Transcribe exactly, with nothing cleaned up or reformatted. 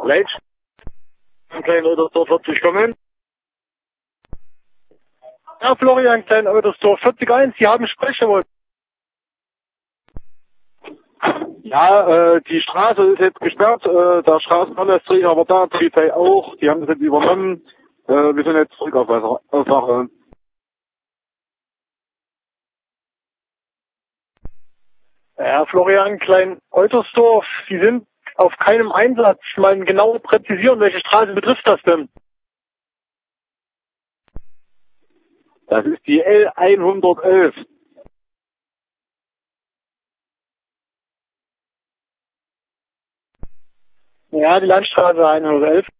Leitsch. Klein Eutersdorf vierzig kommen. Ja, Florian, Klein Eutersdorf vierzig eins, Sie haben Sprechrolle. Ja, äh, die Straße ist jetzt gesperrt, äh, der Straßenverkehrsträger war da, die Polizei auch, die haben das jetzt übernommen. Äh, wir sind jetzt zurück auf, auf Sache. Ja, Florian, Klein Eutersdorf, Sie sind auf keinem Einsatz. Mal genau präzisieren, welche Straße betrifft das denn? Das ist die L hundertelf. Ja, die Landstraße hundertelf.